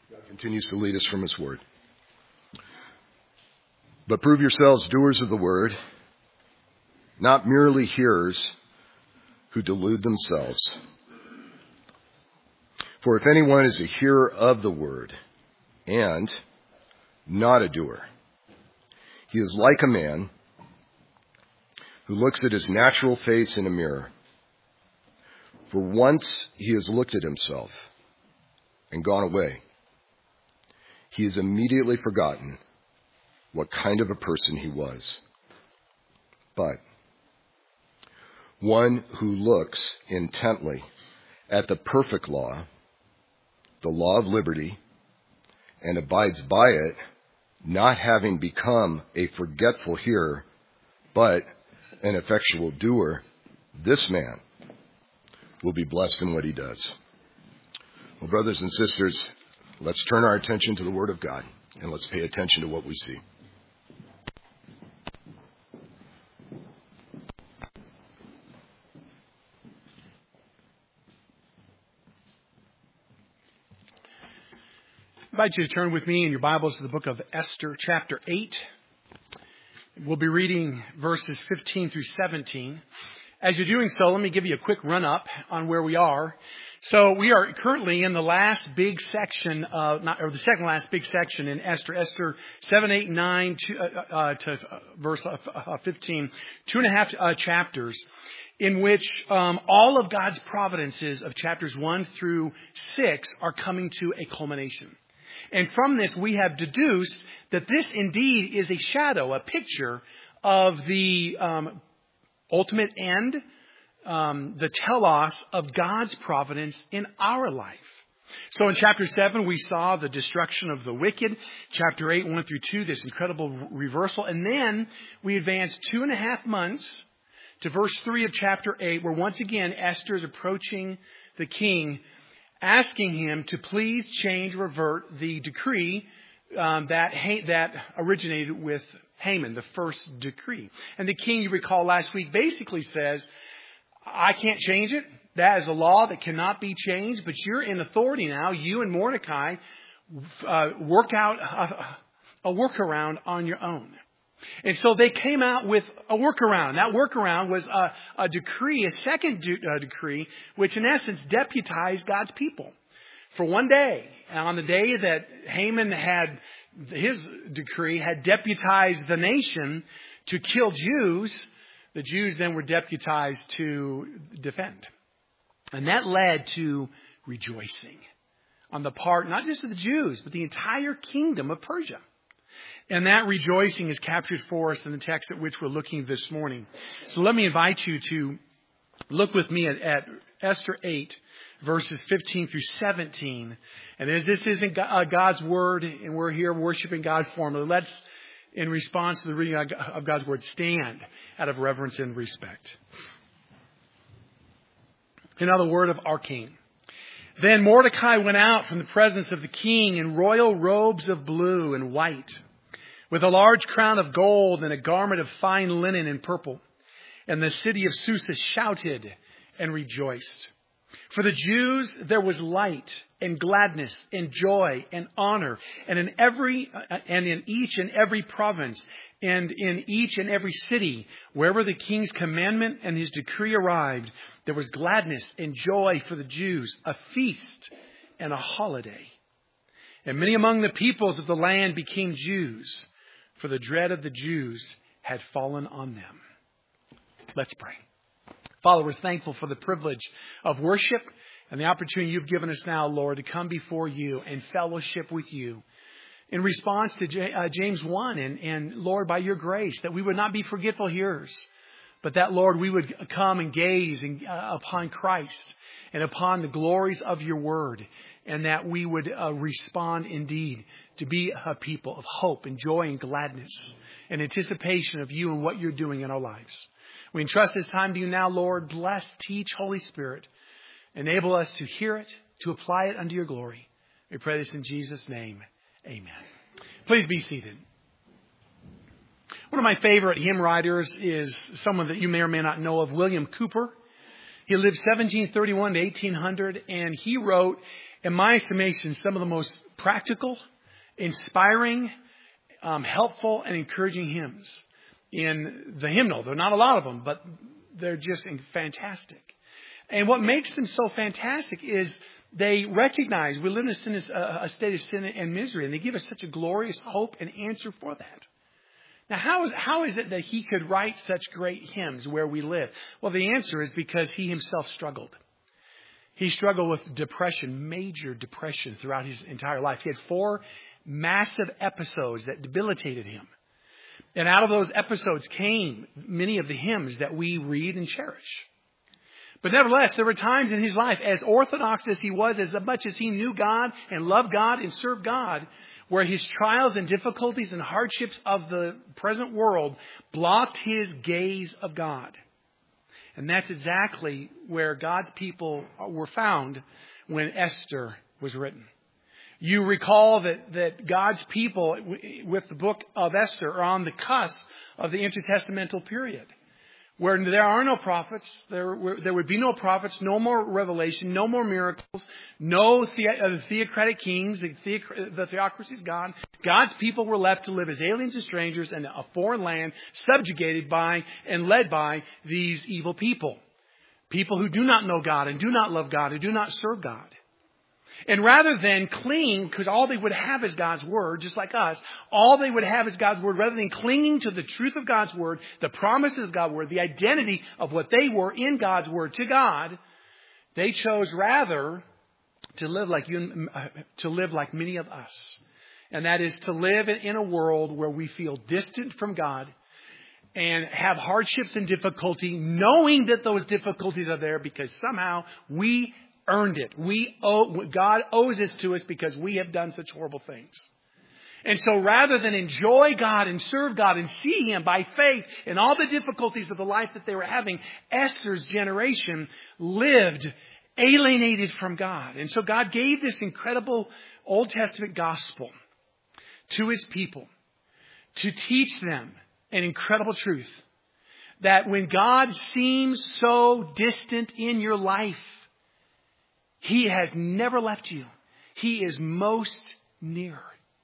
God continues to lead us from His Word. But prove yourselves doers of the Word, not merely hearers who delude themselves. For if anyone is a hearer of the Word and not a doer, he is like a man who looks at his natural face in a mirror. For once he has looked at himself and gone away, he has immediately forgotten what kind of a person he was. But one who looks intently at the perfect law, the law of liberty, and abides by it, not having become a forgetful hearer, but an effectual doer, this man will be blessed in what he does. Well, brothers and sisters, let's turn our attention to the Word of God, and let's pay attention to what we see. I invite you to turn with me in your Bibles to the book of Esther, chapter 8. We'll be reading verses 15 through 17. As you're doing so, let me give you a quick run-up on where we are. So we are currently in the last big section, the second last big section in Esther. Esther 7, 8, 9 to verse 15. 2.5 chapters in which all of God's providences of chapters 1 through 6 are coming to a culmination. And from this, we have deduced that this indeed is a shadow, a picture of the ultimate end, the telos of God's providence in our life. So in chapter 7, we saw the destruction of the wicked. Chapter 8, 1 through 2, this incredible reversal. And then we advanced 2.5 months to verse 3 of chapter 8, where once again Esther is approaching the king, asking him to please revert the decree that originated with Haman, the first decree. And the king, you recall last week, basically says, I can't change it. That is a law that cannot be changed, but you're in authority now. You and Mordecai work out a workaround on your own. And so they came out with a workaround. That workaround was a decree, a second decree, which in essence deputized God's people for one day. And on the day that Haman had his decree, had deputized the nation to kill Jews, the Jews then were deputized to defend. And that led to rejoicing on the part not just of the Jews, but the entire kingdom of Persia. And that rejoicing is captured for us in the text at which we're looking this morning. So let me invite you to look with me at Esther 8, verses 15 through 17. And as this isn't God's Word, and we're here worshiping God formally, let's, in response to the reading of God's Word, stand out of reverence and respect. Another word of our King. Then Mordecai went out from the presence of the king in royal robes of blue and white, with a large crown of gold and a garment of fine linen and purple. And the city of Susa shouted and rejoiced. For the Jews there was light and gladness and joy and honor, and in each and every province and in each and every city, wherever the king's commandment and his decree arrived, there was gladness and joy for the Jews, a feast and a holiday. And many among the peoples of the land became Jews, for the dread of the Jews had fallen on them. Let's pray. Father, we're thankful for the privilege of worship and the opportunity you've given us now, Lord, to come before you and fellowship with you. In response to James 1, and Lord, by your grace, that we would not be forgetful hearers, but that, Lord, we would come and gaze upon Christ and upon the glories of your word, and that we would respond indeed to be a people of hope and joy and gladness and anticipation of you and what you're doing in our lives. We entrust this time to you now, Lord. Bless, teach, Holy Spirit. Enable us to hear it, to apply it unto your glory. We pray this in Jesus' name. Amen. Please be seated. One of my favorite hymn writers is someone that you may or may not know of, William Cowper. He lived 1731 to 1800, and he wrote in my estimation, some of the most practical, inspiring, helpful, and encouraging hymns in the hymnal. There are not a lot of them, but they're just fantastic. And what makes them so fantastic is they recognize we live in a state of sin and misery, and they give us such a glorious hope and answer for that. Now, how is it that he could write such great hymns where we live? Well, the answer is because he himself struggled. He struggled with depression, major depression throughout his entire life. He had 4 massive episodes that debilitated him. And out of those episodes came many of the hymns that we read and cherish. But nevertheless, there were times in his life, as orthodox as he was, as much as he knew God and loved God and served God, where his trials and difficulties and hardships of the present world blocked his gaze of God. And that's exactly where God's people were found when Esther was written. You recall that God's people, with the book of Esther, are on the cusp of the intertestamental period, where there are no prophets, there would be no prophets, no more revelation, no more miracles, no theocratic kings, the theocracy is gone. God's people were left to live as aliens and strangers in a foreign land, subjugated by and led by these evil people. People who do not know God and do not love God, who do not serve God. And rather than cling, because all they would have is God's Word, just like us, all they would have is God's Word, rather than clinging to the truth of God's Word, the promises of God's Word, the identity of what they were in God's Word to God, they chose rather to live like many of us. And that is to live in a world where we feel distant from God and have hardships and difficulty, knowing that those difficulties are there because somehow we earned it. God owes this to us because we have done such horrible things. And so rather than enjoy God and serve God and see Him by faith in all the difficulties of the life that they were having, Esther's generation lived alienated from God. And so God gave this incredible Old Testament gospel to His people to teach them an incredible truth. That when God seems so distant in your life, He has never left you. He is most near.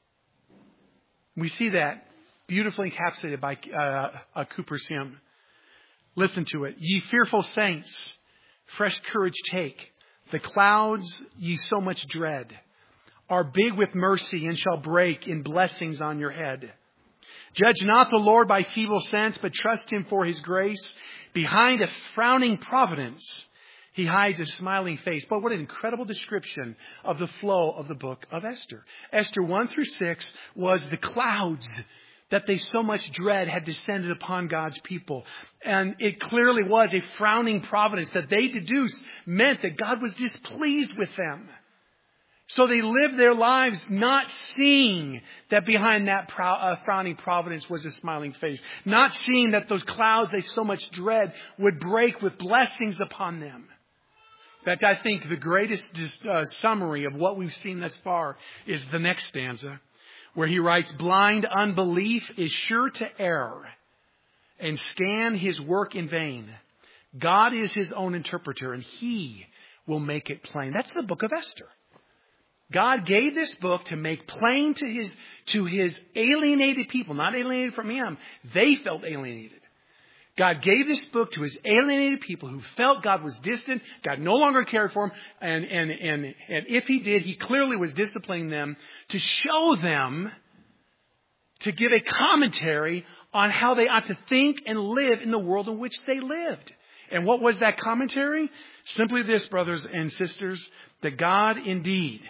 We see that beautifully encapsulated by Cooper's hymn. Listen to it. Ye fearful saints, fresh courage take. The clouds ye so much dread are big with mercy and shall break in blessings on your head. Judge not the Lord by feeble sense, but trust Him for His grace. Behind a frowning providence, He hides a smiling face. But what an incredible description of the flow of the book of Esther. Esther 1-6 was the clouds that they so much dread had descended upon God's people. And it clearly was a frowning providence that they deduced meant that God was displeased with them. So they lived their lives not seeing that behind that frowning providence was a smiling face. Not seeing that those clouds they so much dread would break with blessings upon them. In fact, I think the greatest summary of what we've seen thus far is the next stanza, where he writes, blind unbelief is sure to err and scan his work in vain. God is his own interpreter, and He will make it plain. That's the book of Esther. God gave this book to make plain to his alienated people, not alienated from Him. They felt alienated. God gave this book to His alienated people who felt God was distant. God no longer cared for them. And if He did, He clearly was disciplining them to show them, to give a commentary on how they ought to think and live in the world in which they lived. And what was that commentary? Simply this, brothers and sisters, that God indeed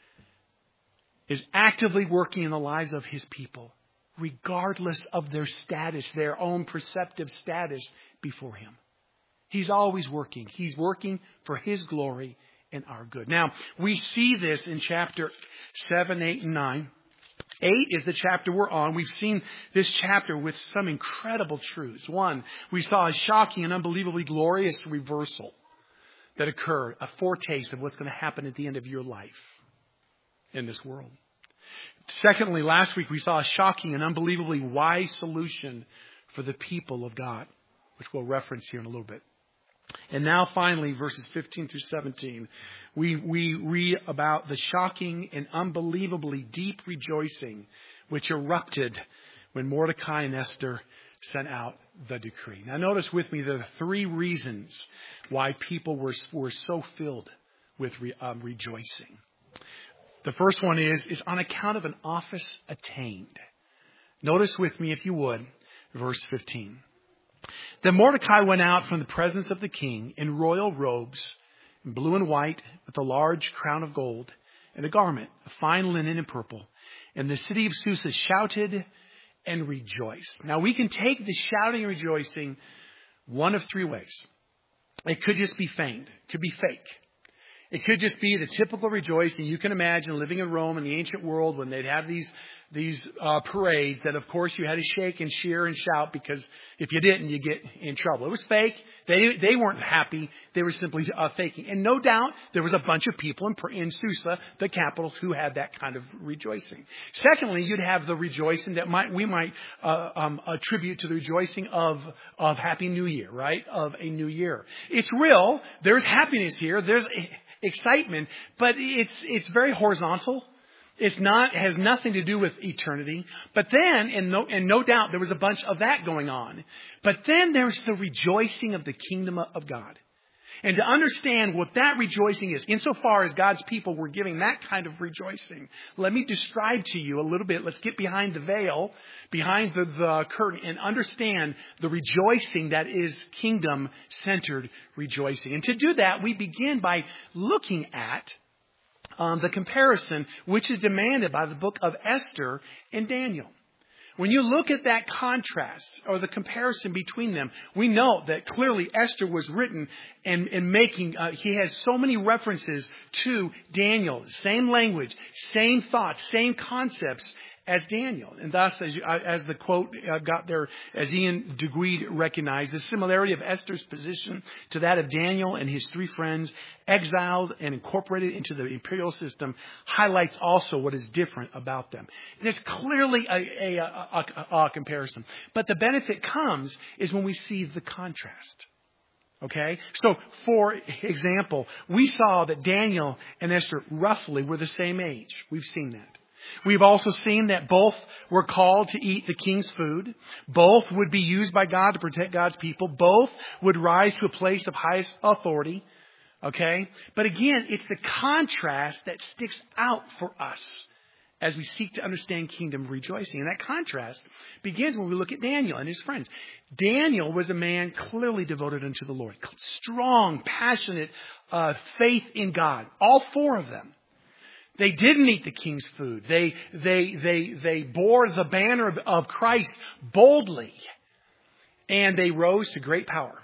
is actively working in the lives of His people, regardless of their status, their own perceptive status before Him. He's always working. He's working for His glory and our good. Now, we see this in chapter 7, 8, and 9. 8 is the chapter we're on. We've seen this chapter with some incredible truths. One, we saw a shocking and unbelievably glorious reversal that occurred, a foretaste of what's going to happen at the end of your life in this world. Secondly, last week we saw a shocking and unbelievably wise solution for the people of God, which we'll reference here in a little bit. And now finally, verses 15 through 17, we read about the shocking and unbelievably deep rejoicing which erupted when Mordecai and Esther sent out the decree. Now notice with me, there are three reasons why people were so filled with rejoicing. The first one is on account of an office attained. Notice with me, if you would, verse 15. Then Mordecai went out from the presence of the king in royal robes, in blue and white, with a large crown of gold, and a garment of fine linen and purple. And the city of Susa shouted and rejoiced. Now we can take the shouting and rejoicing one of three ways. It could just be feigned. It could be fake. It could just be the typical rejoicing. You can imagine living in Rome in the ancient world when they'd have these parades that, of course, you had to shake and cheer and shout, because if you didn't, you get in trouble. It was fake. They weren't happy. They were simply faking. And no doubt there was a bunch of people in Susa, the capital, who had that kind of rejoicing. Secondly, you'd have the rejoicing that we might attribute to the rejoicing of Happy New Year, right? Of a new year. It's real. There's happiness here. There's excitement, but it's very horizontal. It has nothing to do with eternity. But then, and no doubt, there was a bunch of that going on. But then there's the rejoicing of the kingdom of God. And to understand what that rejoicing is, insofar as God's people were giving that kind of rejoicing, let me describe to you a little bit. Let's get behind the veil, behind the curtain, and understand the rejoicing that is kingdom-centered rejoicing. And to do that, we begin by looking at the comparison which is demanded by the book of Esther and Daniel. When you look at that contrast or the comparison between them, we know that clearly Esther was written and making, he has so many references to Daniel. Same language, same thoughts, same concepts as Daniel. And thus, as the quote got there, as Ian Duguid recognized, the similarity of Esther's position to that of Daniel and his three friends, exiled and incorporated into the imperial system, highlights also what is different about them. There's clearly a comparison. But the benefit comes is when we see the contrast. Okay? So, for example, we saw that Daniel and Esther roughly were the same age. We've seen that. We've also seen that both were called to eat the king's food. Both would be used by God to protect God's people. Both would rise to a place of highest authority. Okay? But again, it's the contrast that sticks out for us as we seek to understand kingdom rejoicing. And that contrast begins when we look at Daniel and his friends. Daniel was a man clearly devoted unto the Lord. Strong, passionate faith in God. All four of them. They didn't eat the king's food. They bore the banner of Christ boldly. And they rose to great power.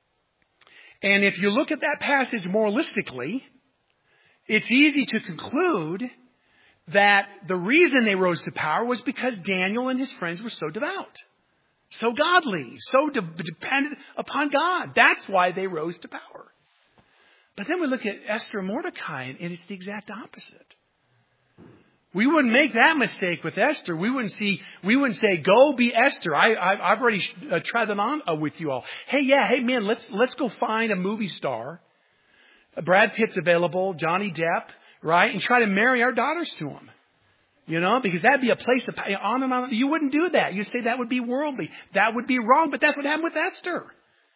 And if you look at that passage moralistically, it's easy to conclude that the reason they rose to power was because Daniel and his friends were so devout, so godly, so dependent upon God. That's why they rose to power. But then we look at Esther and Mordecai, and it's the exact opposite. We wouldn't make that mistake with Esther. We wouldn't say, go be Esther. I've already tried them on with you all. Hey man, let's go find a movie star. Brad Pitt's available, Johnny Depp, right? And try to marry our daughters to him. You know, because that'd be a place of on and on. You wouldn't do that. You'd say that would be worldly. That would be wrong. But that's what happened with Esther.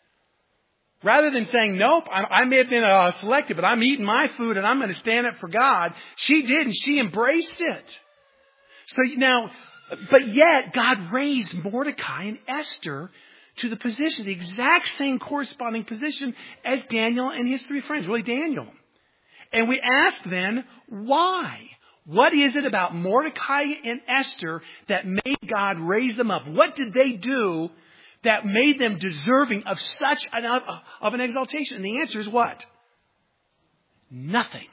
Rather than saying, nope, I may have been selected, but I'm eating my food and I'm going to stand up for God. She did, and she embraced it. So now, but yet God raised Mordecai and Esther to the position, the exact same corresponding position as Daniel and his three friends, really Daniel. And we ask then, why? What is it about Mordecai and Esther that made God raise them up? What did they do that made them deserving of such an exaltation? And the answer is what? Nothing.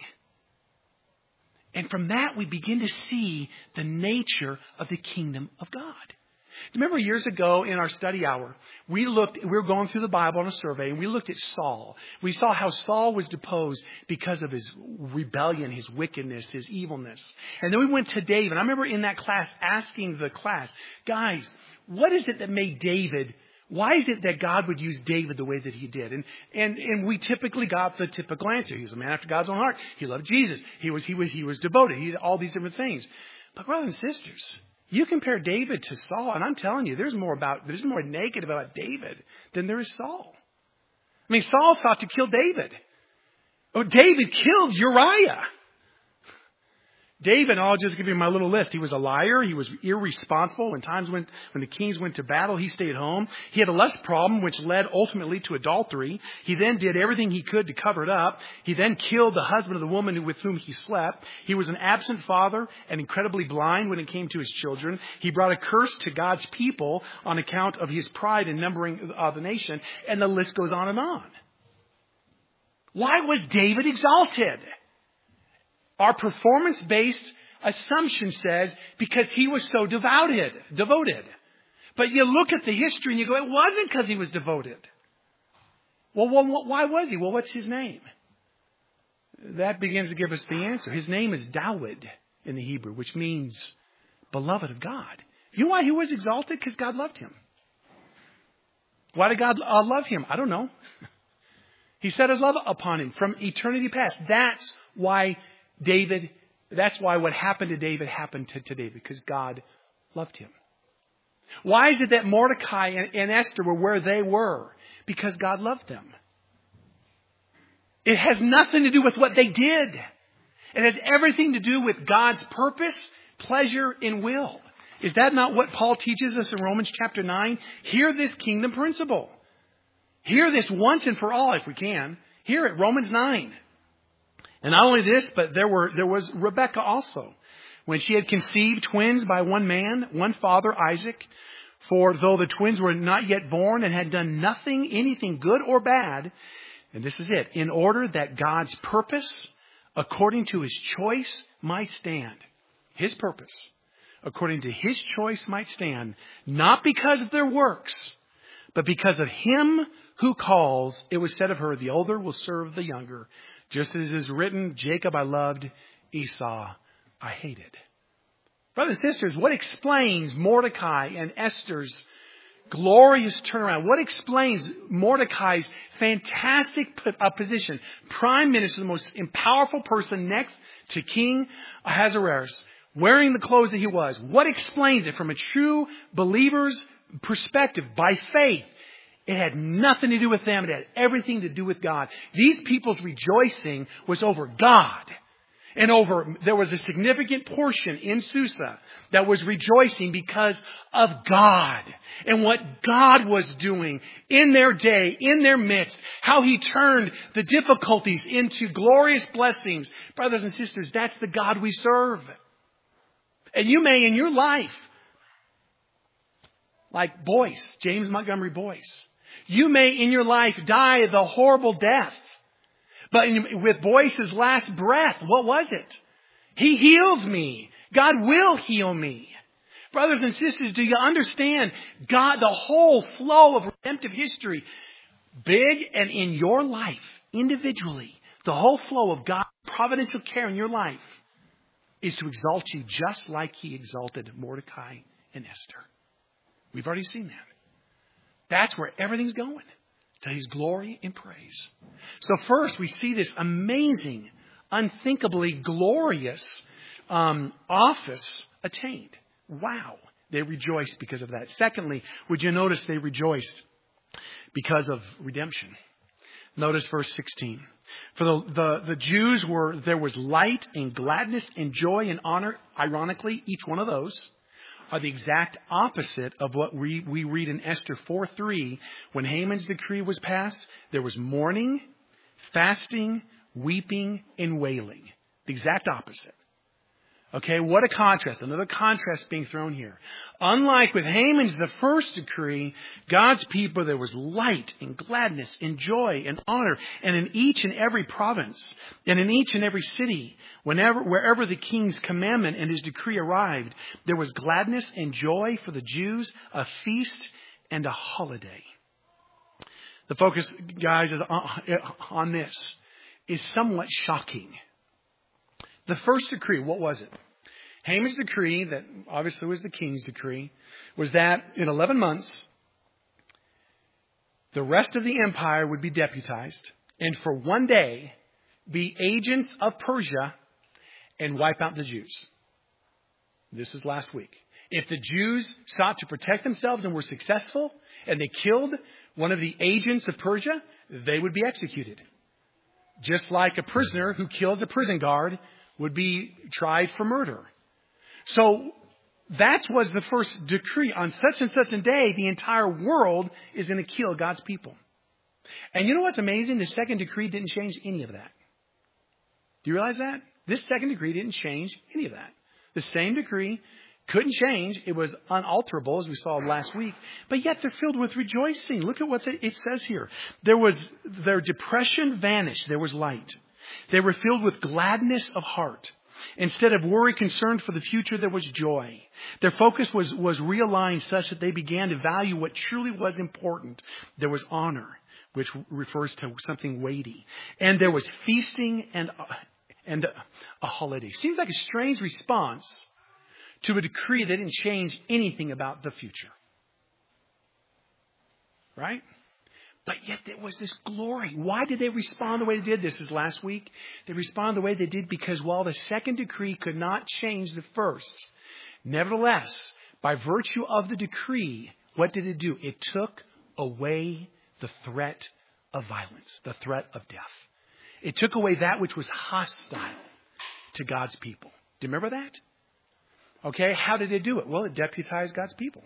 And from that we begin to see the nature of the kingdom of God. Remember years ago in our study hour, we were going through the Bible on a survey, and we looked at Saul. We saw how Saul was deposed because of his rebellion, his wickedness, his evilness. And then we went to David. I remember in that class asking the class, guys, what is it that made David Why is it that God would use David the way that he did? And we typically got the typical answer. He was a man after God's own heart. He loved Jesus. He was devoted. He did all these different things. But brothers and sisters, you compare David to Saul, and I'm telling you, there's more negative about David than there is Saul. I mean, Saul sought to kill David. Oh, David killed Uriah. David, I'll just give you my little list. He was a liar. He was irresponsible. When the kings went to battle, he stayed home. He had a lust problem, which led ultimately to adultery. He then did everything he could to cover it up. He then killed the husband of the woman with whom he slept. He was an absent father and incredibly blind when it came to his children. He brought a curse to God's people on account of his pride in numbering the nation. And the list goes on and on. Why was David exalted? Our performance-based assumption says because he was so devoted. But you look at the history and you go, it wasn't because he was devoted. Well, why was he? Well, what's his name? That begins to give us the answer. His name is Dawid in the Hebrew, which means beloved of God. You know why he was exalted? Because God loved him. Why did God love him? I don't know. He set his love upon him from eternity past. That's why what happened to David happened to David, because God loved him. Why is it that Mordecai and Esther were where they were? Because God loved them. It has nothing to do with what they did. It has everything to do with God's purpose, pleasure, and will. Is that not what Paul teaches us in Romans chapter 9? Hear this kingdom principle. Hear this once and for all if we can. Hear it, Romans 9. And not only this, but there was Rebekah also. When she had conceived twins by one man, one father, Isaac, for though the twins were not yet born and had done anything good or bad, and this is it, in order that God's purpose, according to his choice, might stand. His purpose, according to his choice, might stand, not because of their works, but because of him who calls. It was said of her, the older will serve the younger. Just as is written, Jacob I loved, Esau I hated. Brothers and sisters, what explains Mordecai and Esther's glorious turnaround? What explains Mordecai's fantastic position? Prime minister, the most powerful person next to King Ahasuerus, wearing the clothes that he was. What explains it from a true believer's perspective? By faith. It had nothing to do with them. It had everything to do with God. These people's rejoicing was over God. And there was a significant portion in Susa that was rejoicing because of God and what God was doing in their day, in their midst, how he turned the difficulties into glorious blessings. Brothers and sisters, that's the God we serve. And you may in your life, like Boyce, James Montgomery Boyce, you may in your life die the horrible death. But with Boyce's last breath, what was it? He healed me. God will heal me. Brothers and sisters, do you understand God, the whole flow of redemptive history, big and in your life, individually, the whole flow of God's providential care in your life is to exalt you just like he exalted Mordecai and Esther. We've already seen that. That's where everything's going. To his glory and praise. So first, we see this amazing, unthinkably glorious office attained. Wow. They rejoiced because of that. Secondly, would you notice they rejoiced because of redemption? Notice verse 16. For the Jews there was light and gladness and joy and honor. Ironically, each one of those are the exact opposite of what we read in Esther 4:3. When Haman's decree was passed, there was mourning, fasting, weeping, and wailing. The exact opposite. Okay, what a contrast. Another contrast being thrown here. Unlike with Haman's, the first decree, God's people, there was light and gladness and joy and honor. And in each and every province and in each and every city, wherever the king's commandment and his decree arrived, there was gladness and joy for the Jews, a feast and a holiday. The focus, guys, is on this is somewhat shocking. The first decree, what was it? Haman's decree, that obviously was the king's decree, was that in 11 months, the rest of the empire would be deputized and for one day be agents of Persia and wipe out the Jews. This is last week. If the Jews sought to protect themselves and were successful and they killed one of the agents of Persia, they would be executed. Just like a prisoner who kills a prison guard would be tried for murder. So that was the first decree. On such and such a day, the entire world is going to kill God's people. And you know what's amazing? The second decree didn't change any of that. Do you realize that? This second decree didn't change any of that. The same decree couldn't change. It was unalterable, as we saw last week. But yet they're filled with rejoicing. Look at what it says here. Their depression vanished. There was light. They were filled with gladness of heart. Instead of worry concerned for the future, there was joy. Their focus was realigned such that they began to value what truly was important. There was honor, which refers to something weighty. And there was feasting and a holiday. Seems like a strange response to a decree that didn't change anything about the future. Right? But yet there was this glory. Why did they respond the way they did? This is last week. They responded the way they did because while the second decree could not change the first, nevertheless, by virtue of the decree, what did it do? It took away the threat of violence, the threat of death. It took away that which was hostile to God's people. Do you remember that? Okay, how did it do it? Well, it deputized God's people.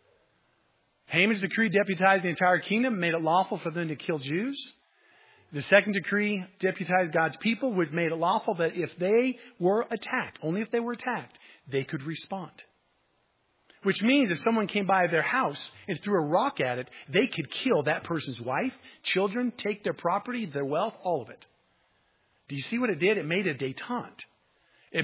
Haman's decree deputized the entire kingdom, made it lawful for them to kill Jews. The second decree deputized God's people, which made it lawful that if they were attacked, only if they were attacked, they could respond. Which means if someone came by their house and threw a rock at it, they could kill that person's wife, children, take their property, their wealth, all of it. Do you see what it did? It made a detente. It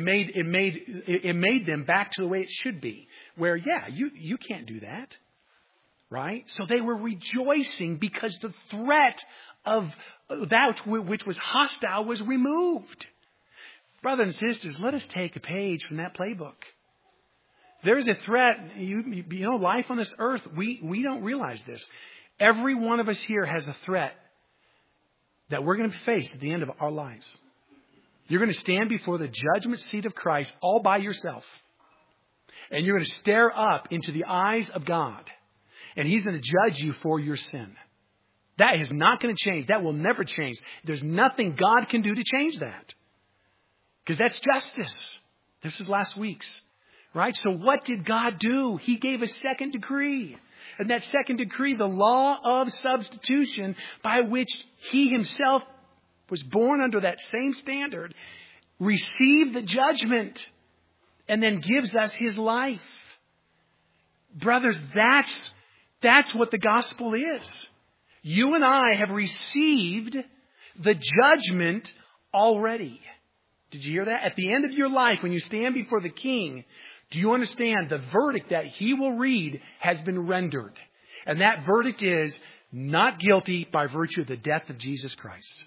made them back to the way it should be. Where, you can't do that. Right? So they were rejoicing because the threat of that which was hostile was removed. Brothers and sisters, let us take a page from that playbook. There's a threat. You know, life on this earth, we don't realize this. Every one of us here has a threat that we're going to face at the end of our lives. You're going to stand before the judgment seat of Christ all by yourself. And you're going to stare up into the eyes of God. And He's going to judge you for your sin. That is not going to change. That will never change. There's nothing God can do to change that. Because that's justice. This is last week's. Right? So what did God do? He gave a second decree. And that second decree, the law of substitution, by which He Himself was born under that same standard, received the judgment, and then gives us His life. Brothers, that's what the gospel is. You and I have received the judgment already. Did you hear that? At the end of your life, when you stand before the King, do you understand the verdict that He will read has been rendered? And that verdict is not guilty by virtue of the death of Jesus Christ.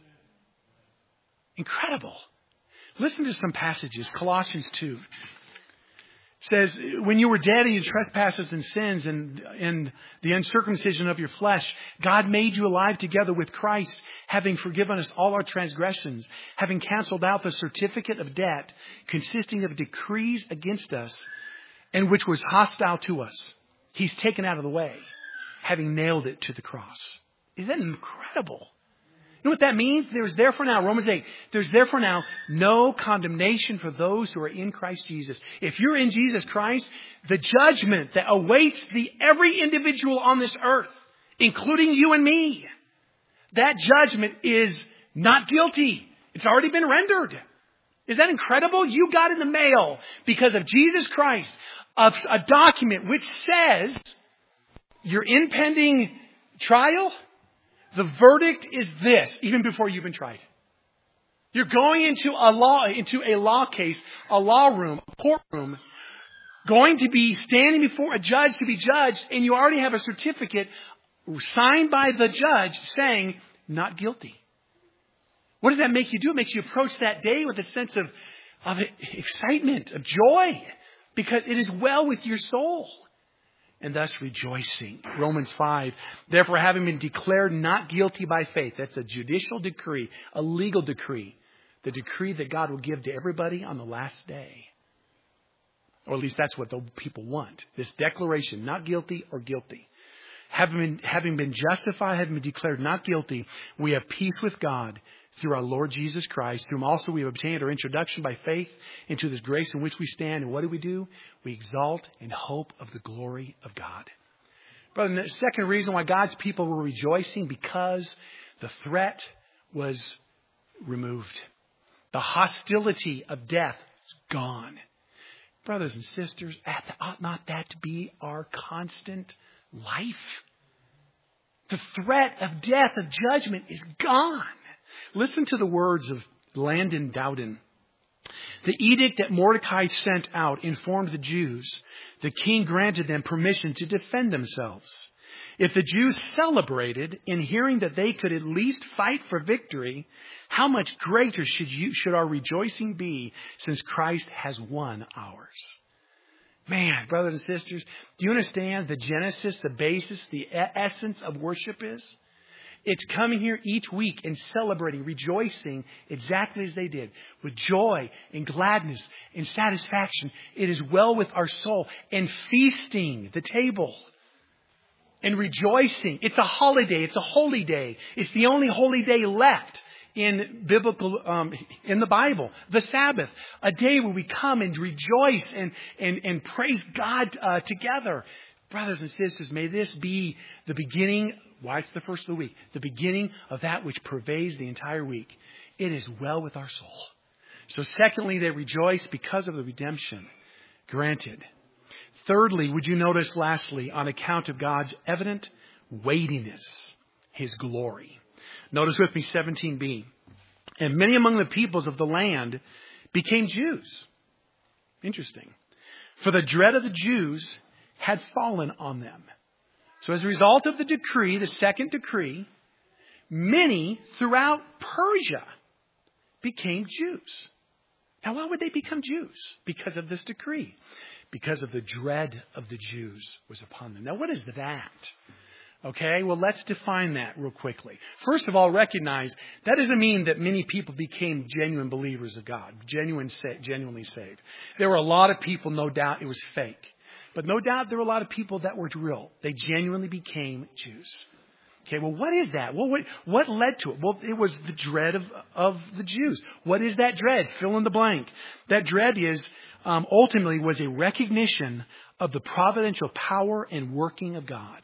Incredible. Listen to some passages. Colossians 2. Says, when you were dead in your trespasses and sins and the uncircumcision of your flesh, God made you alive together with Christ, having forgiven us all our transgressions, having canceled out the certificate of debt consisting of decrees against us and which was hostile to us. He's taken out of the way, having nailed it to the cross. Isn't that incredible? You know what that means? There's therefore now, Romans 8, there's therefore now no condemnation for those who are in Christ Jesus. If you're in Jesus Christ, the judgment that awaits every individual on this earth, including you and me, that judgment is not guilty. It's already been rendered. Is that incredible? You got in the mail because of Jesus Christ a document which says your impending trial, the verdict is this, even before you've been tried. You're going into a law case, a law room, a courtroom, going to be standing before a judge to be judged, and you already have a certificate signed by the judge saying, not guilty. What does that make you do? It makes you approach that day with a sense of excitement, of joy, because it is well with your soul. and thus rejoicing. Romans 5, therefore having been declared not guilty by faith, that's a judicial decree, a legal decree, the decree that God will give to everybody on the last day. Or at least that's what the people want. This declaration, not guilty or guilty. Having been justified, having been declared not guilty, we have peace with God through our Lord Jesus Christ, through whom also we have obtained our introduction by faith into this grace in which we stand. And what do? We exalt in hope of the glory of God. Brother, the second reason why God's people were rejoicing, because the threat was removed. The hostility of death is gone. Brothers and sisters, ought not that to be our constant life? The threat of death, of judgment, is gone. Listen to the words of Landon Dowden. The edict that Mordecai sent out informed the Jews. The king granted them permission to defend themselves. If the Jews celebrated in hearing that they could at least fight for victory, how much greater should our rejoicing be, since Christ has won ours? Man, brothers and sisters, do you understand the genesis, the basis, the essence of worship is? It's coming here each week and celebrating, rejoicing exactly as they did, with joy and gladness and satisfaction. It is well with our soul, and feasting the table and rejoicing. It's a holiday. It's a holy day. It's the only holy day left in in the Bible, the Sabbath, a day where we come and rejoice and praise God together. Brothers and sisters, may this be the beginning. Why it's the first of the week? The beginning of that which pervades the entire week. It is well with our soul. So secondly, they rejoice because of the redemption granted. Thirdly, would you notice lastly, on account of God's evident weightiness, His glory. Notice with me 17b. And many among the peoples of the land became Jews. Interesting. For the dread of the Jews had fallen on them. So as a result of the decree, the second decree, many throughout Persia became Jews. Now, why would they become Jews? Because of this decree. Because of the dread of the Jews was upon them. Now, what is that? Okay, well, let's define that real quickly. First of all, recognize that doesn't mean that many people became genuine believers of God, genuinely saved. There were a lot of people, no doubt, it was fake. But no doubt there were a lot of people that were real. They genuinely became Jews. Okay, well, what is that? Well, what led to it? Well, it was the dread of the Jews. What is that dread? Fill in the blank. That dread is ultimately was a recognition of the providential power and working of God.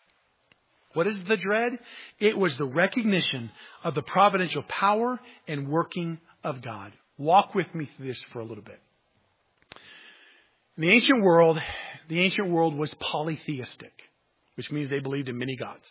What is the dread? It was the recognition of the providential power and working of God. Walk with me through this for a little bit. In the ancient world was polytheistic, which means they believed in many gods.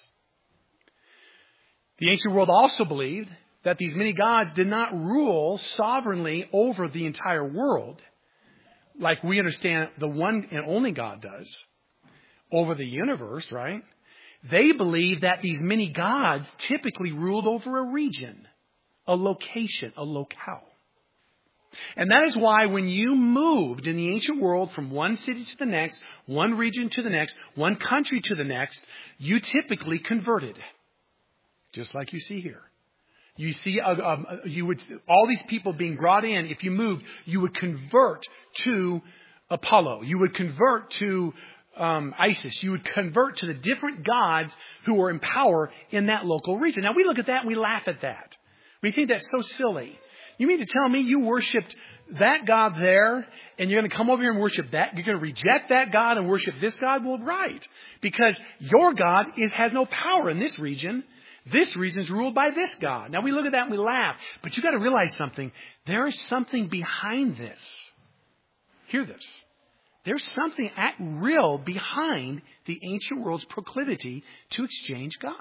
The ancient world also believed that these many gods did not rule sovereignly over the entire world, like we understand the one and only God does, over the universe, right? They believed that these many gods typically ruled over a region, a location, a locale. And that is why when you moved in the ancient world from one city to the next, one region to the next, one country to the next, you typically converted. Just like you see here. You see, all these people being brought in, if you moved, you would convert to Apollo. You would convert to Isis. You would convert to the different gods who were in power in that local region. Now we look at that and we laugh at that. We think that's so silly. You mean to tell me you worshipped that God there and you're going to come over here and worship that? You're going to reject that God and worship this God? Well, right. Because your God has no power in this region. This region is ruled by this God. Now we look at that and we laugh. But you've got to realize something. There is something behind this. Hear this. There's something real behind the ancient world's proclivity to exchange gods.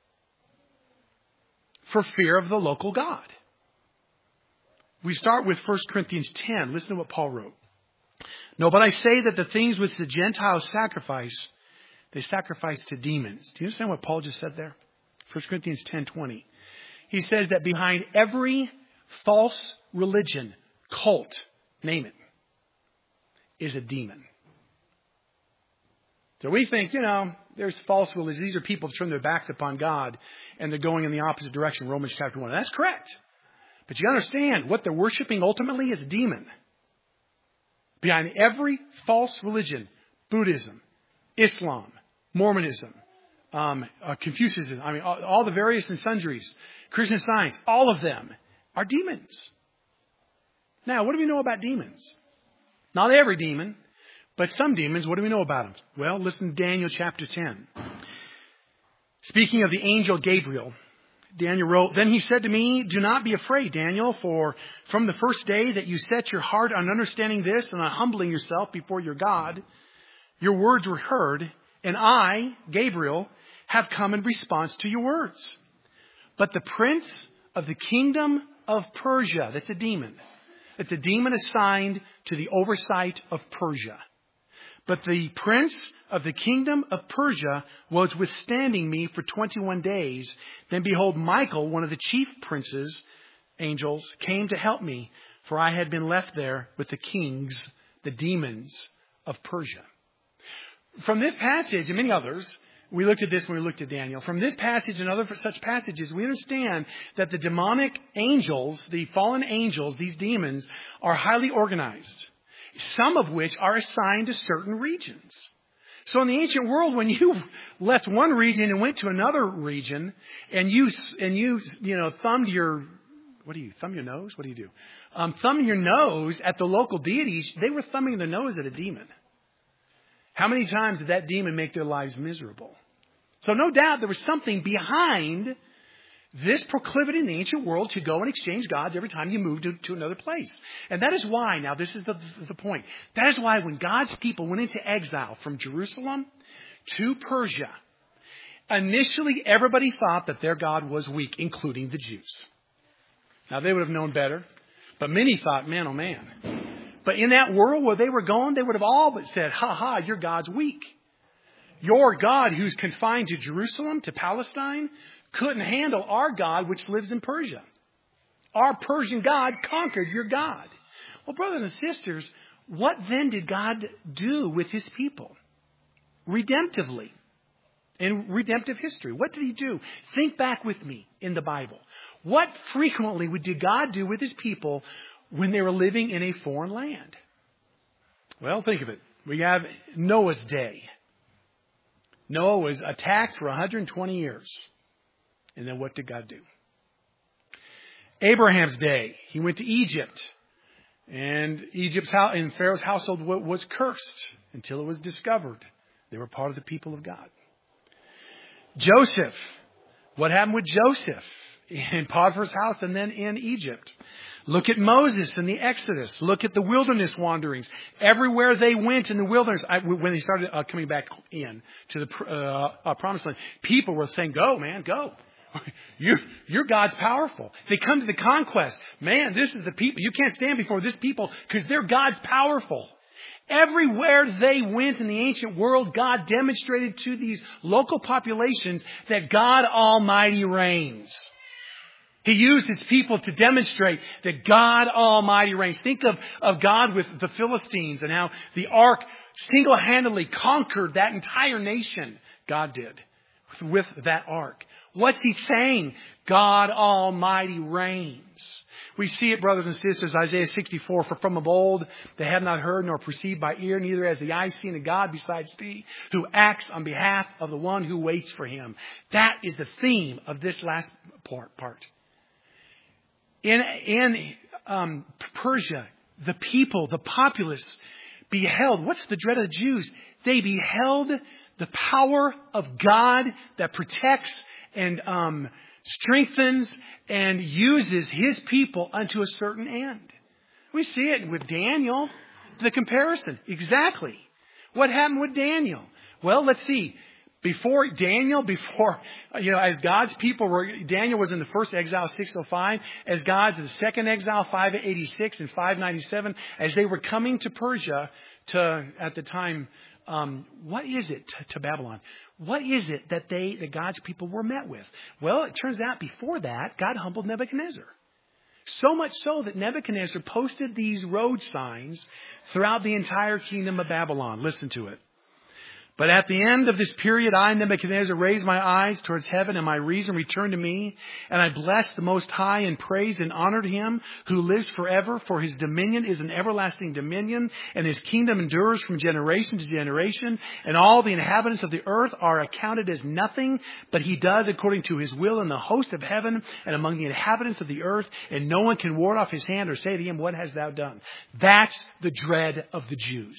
For fear of the local God. We start with 1 Corinthians 10. Listen to what Paul wrote. No, but I say that the things which the Gentiles sacrifice, they sacrifice to demons. Do you understand what Paul just said there? 1 Corinthians 10:20. He says that behind every false religion, cult, name it, is a demon. So we think, there's false religion. These are people who turn their backs upon God and they're going in the opposite direction, Romans chapter 1. And that's correct. But you understand, what they're worshiping ultimately is a demon. Behind every false religion, Buddhism, Islam, Mormonism, Confucianism, all the various and sundries, Christian Science, all of them are demons. Now, what do we know about demons? Not every demon, but some demons. What do we know about them? Well, listen to Daniel chapter 10. Speaking of the angel Gabriel, Daniel wrote, "Then he said to me, 'Do not be afraid, Daniel, for from the first day that you set your heart on understanding this and on humbling yourself before your God, your words were heard, and I, Gabriel, have come in response to your words. But the prince of the kingdom of Persia,'" that's a demon. It's a demon assigned to the oversight of Persia. "But the prince of the kingdom of Persia was withstanding me for 21 days. Then behold, Michael, one of the chief princes, angels, came to help me, for I had been left there with the kings, the demons of Persia." From this passage and many others, we looked at this when we looked at Daniel. From this passage and other such passages, we understand that the demonic angels, the fallen angels, these demons, are highly organized, some of which are assigned to certain regions. So in the ancient world, when you left one region and went to another region, and you thumbed your, thumb your nose? What do you do? Thumbing your nose at the local deities, they were thumbing their nose at a demon. How many times did that demon make their lives miserable? So no doubt there was something behind this proclivity in the ancient world to go and exchange gods every time you moved to another place. And that is why, now this is the point, that is why when God's people went into exile from Jerusalem to Persia, initially everybody thought that their God was weak, including the Jews. Now they would have known better, but many thought, man, oh man. But in that world where they were going, they would have all but said, ha ha, your God's weak. Your God who's confined to Jerusalem, to Palestine, couldn't handle our God which lives in Persia. Our Persian God conquered your God. Well, brothers and sisters, what then did God do with his people? Redemptively. In redemptive history. What did he do? Think back with me in the Bible. What frequently did God do with his people when they were living in a foreign land? Well, think of it. We have Noah's day. Noah was attacked for 120 years. And then what did God do? Abraham's day. He went to Egypt. And Pharaoh's household was cursed until it was discovered they were part of the people of God. Joseph. What happened with Joseph? In Potiphar's house and then in Egypt. Look at Moses in the Exodus. Look at the wilderness wanderings. Everywhere they went in the wilderness, when they started coming back in to the promised land, people were saying, go, man, go. Your God's powerful. They come to the conquest. Man, this is the people. You can't stand before this people because their God's powerful. Everywhere they went in the ancient world, God demonstrated to these local populations that God Almighty reigns. He used his people to demonstrate that God Almighty reigns. Think of God with the Philistines and how the ark single-handedly conquered that entire nation. God did with that ark. What's he saying? God Almighty reigns. We see it, brothers and sisters, Isaiah 64, "For from of old they have not heard nor perceived by ear, neither has the eye seen a God besides thee, who acts on behalf of the one who waits for him." That is the theme of this last part. In Persia, the people, the populace beheld, what's the dread of the Jews? They beheld the power of God that protects and strengthens and uses his people unto a certain end. We see it with Daniel, the comparison. Exactly. What happened with Daniel? Well, let's see. Before as God's people Daniel was in the first exile, 605, as God's in the second exile, 586 and 597, as they were coming to Persia at the time, what is it to Babylon? What is it that God's people were met with? Well, it turns out before that, God humbled Nebuchadnezzar. So much so that Nebuchadnezzar posted these road signs throughout the entire kingdom of Babylon. Listen to it. But at the end of this period, I, Nebuchadnezzar, raised my eyes towards heaven, and my reason returned to me. And I blessed the Most High and praised and honored Him who lives forever, for His dominion is an everlasting dominion, and His kingdom endures from generation to generation. And all the inhabitants of the earth are accounted as nothing, but He does according to His will in the host of heaven and among the inhabitants of the earth, and no one can ward off His hand or say to Him, what hast thou done? That's the dread of the Jews.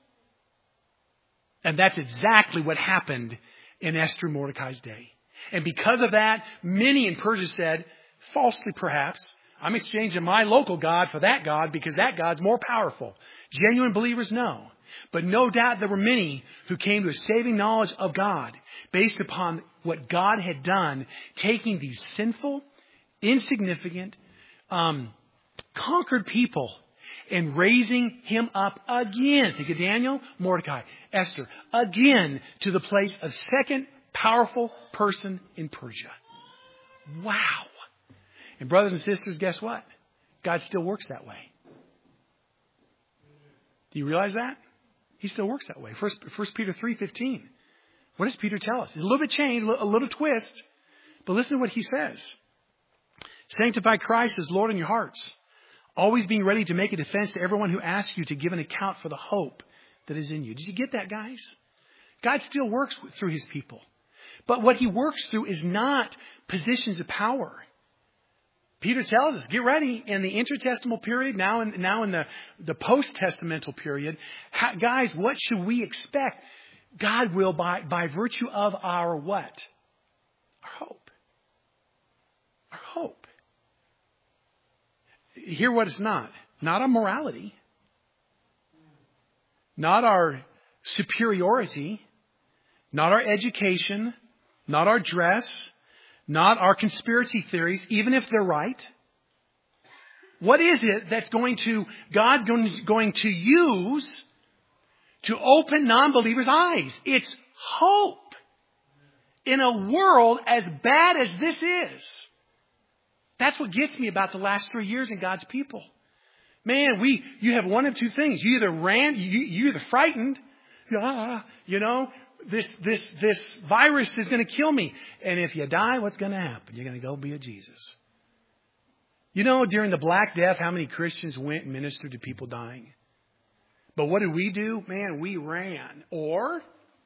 And that's exactly what happened in Esther and Mordecai's day. And because of that, many in Persia said, falsely perhaps, I'm exchanging my local God for that God because that God's more powerful. Genuine believers, no. But no doubt there were many who came to a saving knowledge of God based upon what God had done, taking these sinful, insignificant, conquered people and raising him up again. Think of Daniel, Mordecai, Esther, again to the place of second powerful person in Persia. Wow. And brothers and sisters, guess what? God still works that way. Do you realize that? He still works that way. 1 Peter 3:15. What does Peter tell us? It's a little bit changed, a little twist. But listen to what he says. Sanctify Christ as Lord in your hearts, always being ready to make a defense to everyone who asks you to give an account for the hope that is in you. Did you get that, guys? God still works through His people. But what He works through is not positions of power. Peter tells us, get ready in the intertestamental period, now in the post-testamental period. Guys, what should we expect? God will, by virtue of our what? Our hope. Our hope. Hear what it's not. Not our morality. Not our superiority. Not our education. Not our dress. Not our conspiracy theories, even if they're right. What is it that's God's going to use to open non-believers' eyes? It's hope. In a world as bad as this is. That's what gets me about the last 3 years in God's people. Man, you have one of two things. You either either frightened, this virus is going to kill me. And if you die, what's going to happen? You're going to go be a Jesus. You know, during the Black Death, how many Christians went and ministered to people dying? But what did we do? Man, we ran. Or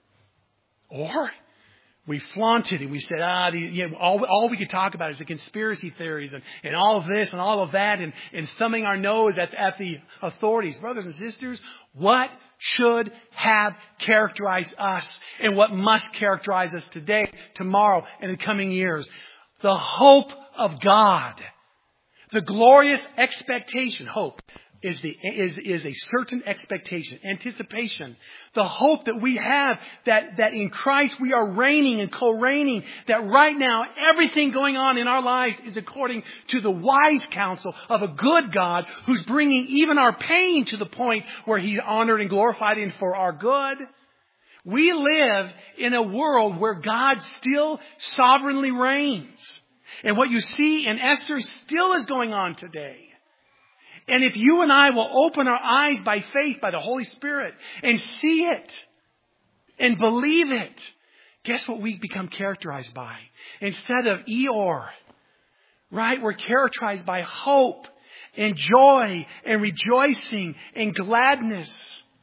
we flaunted and we said, all we could talk about is the conspiracy theories and all of this and all of that and thumbing our nose at the authorities. Brothers and sisters, what should have characterized us and what must characterize us today, tomorrow, and in the coming years? The hope of God. The glorious expectation. Hope is a certain expectation, anticipation. The hope that we have that in Christ we are reigning and co-reigning. That right now everything going on in our lives is according to the wise counsel of a good God who's bringing even our pain to the point where He's honored and glorified in for our good. We live in a world where God still sovereignly reigns. And what you see in Esther still is going on today. And if you and I will open our eyes by faith, by the Holy Spirit, and see it and believe it, guess what we become characterized by? Instead of Eeyore, right? We're characterized by hope and joy and rejoicing and gladness.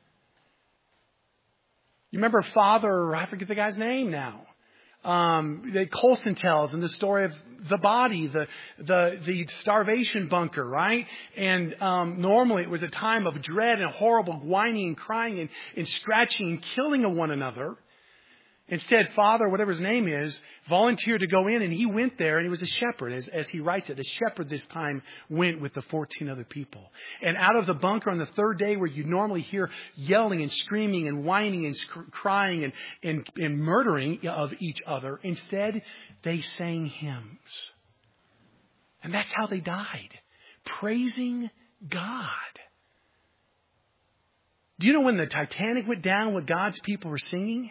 You remember Father, I forget the guy's name now. That Colson tells in the story of the body, the starvation bunker, right? And normally it was a time of dread and horrible whining and crying and scratching and killing of one another. Instead, Father, whatever his name is, volunteered to go in, and he went there, and he was a shepherd. As he writes it, the shepherd this time went with the 14 other people. And out of the bunker on the third day, where you normally hear yelling and screaming and whining and crying and murdering of each other, instead, they sang hymns. And that's how they died, praising God. Do you know when the Titanic went down, what God's people were singing?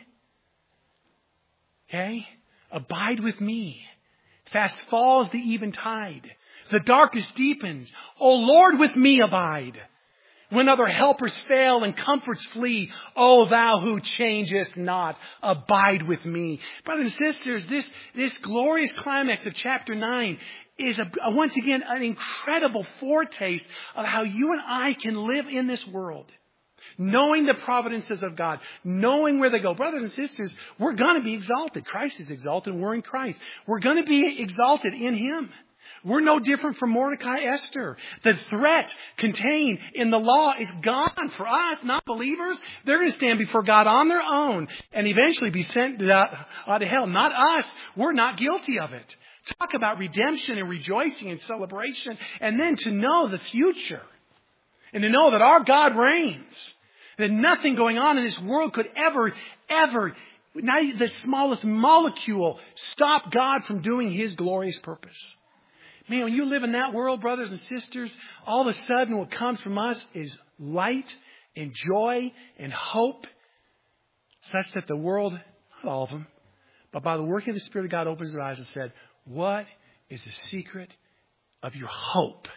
Okay? Abide with me. Fast falls the eventide. The darkness deepens. O Lord, with me abide. When other helpers fail and comforts flee, O thou who changest not, abide with me. Brothers and sisters, this glorious climax of chapter 9 is once again an incredible foretaste of how you and I can live in this world. Knowing the providences of God, knowing where they go. Brothers and sisters, we're going to be exalted. Christ is exalted and we're in Christ. We're going to be exalted in Him. We're no different from Mordecai, Esther. The threat contained in the law is gone for us, not believers. They're going to stand before God on their own and eventually be sent out of hell. Not us. We're not guilty of it. Talk about redemption and rejoicing and celebration. And then to know the future. And to know that our God reigns. That nothing going on in this world could ever, not even the smallest molecule, stop God from doing His glorious purpose. Man, when you live in that world, brothers and sisters, all of a sudden what comes from us is light and joy and hope, such that the world, not all of them, but by the working of the Spirit of God, opens their eyes and said, what is the secret of your hope?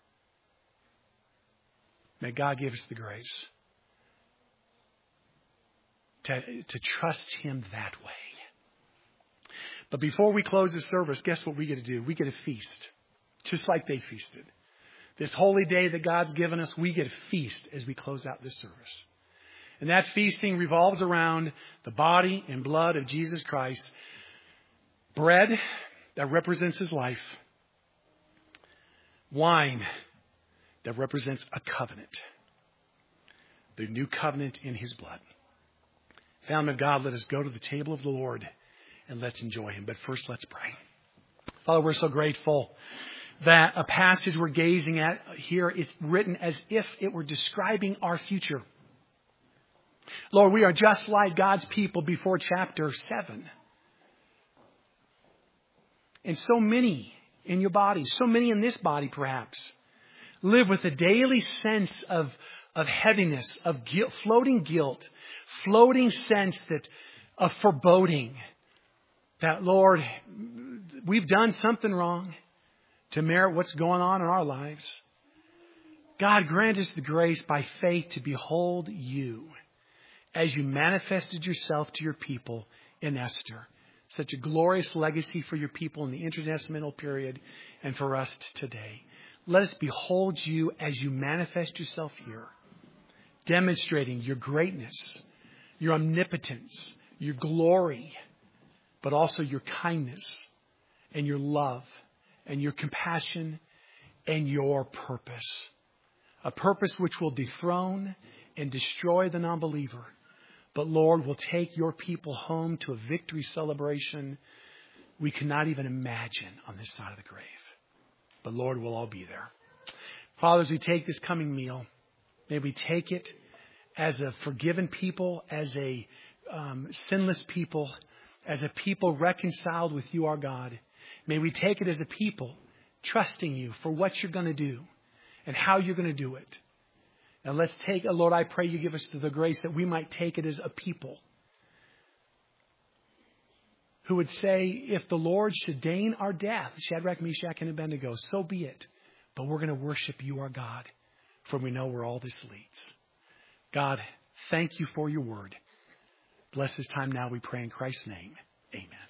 May God give us the grace to trust Him that way. But before we close the service, guess what we get to do? We get to feast, just like they feasted. This holy day that God's given us, we get to feast as we close out this service. And that feasting revolves around the body and blood of Jesus Christ. Bread that represents His life. Wine that represents a covenant. The new covenant in His blood. Family of God, let us go to the table of the Lord and let's enjoy Him. But first, let's pray. Father, we're so grateful that a passage we're gazing at here is written as if it were describing our future. Lord, we are just like God's people before chapter 7. And so many in your body, so many in this body perhaps, live with a daily sense of heaviness, of guilt, floating sense of foreboding. That, Lord, we've done something wrong to merit what's going on in our lives. God, grant us the grace by faith to behold you as you manifested yourself to your people in Esther. Such a glorious legacy for your people in the intertestamental period and for us today. Let us behold you as you manifest yourself here, demonstrating your greatness, your omnipotence, your glory, but also your kindness and your love and your compassion and your purpose. A purpose which will dethrone and destroy the non-believer. But Lord, will take your people home to a victory celebration we cannot even imagine on this side of the grave. But Lord, we'll all be there. Father, as we take this coming meal, may we take it as a forgiven people, as a sinless people, as a people reconciled with you, our God. May we take it as a people trusting you for what you're going to do and how you're going to do it. Now let's take, Lord, I pray you give us the grace that we might take it as a people who would say, if the Lord should deign our death, Shadrach, Meshach, and Abednego, so be it. But we're going to worship you, our God, for we know where all this leads. God, thank you for your word. Bless this time now, we pray in Christ's name. Amen.